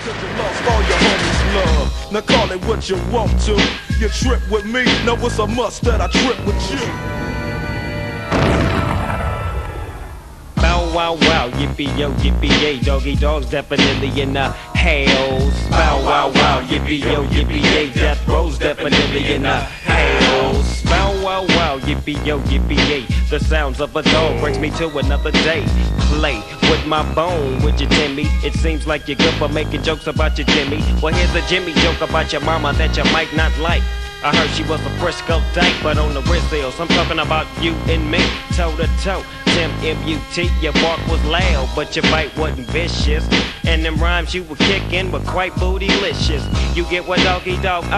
Cause you lost all your homies' love. Now call it what you want to. You trip with me, know it's a must that I trip with you. Bow wow wow, yippee yo, yippee yay, doggy dogs definitely in the house. Bow wow wow, yippee yo, yippee yay, death row's definitely in the house. Bow wow wow, yippee yo, yippee yay, the sounds of a dog brings me to another day. Play with my bone, with your Timmy. It seems like you're good for making jokes about your Jimmy. Well, here's a Jimmy joke about your mama that you might not like. I heard she was a Frisco dyke, but on the wrist deals. I'm talking about you and me, toe to toe. Tim M.U.T. Your bark was loud, but your bite wasn't vicious. And them rhymes you were kicking were quite bootylicious. You get what doggy dog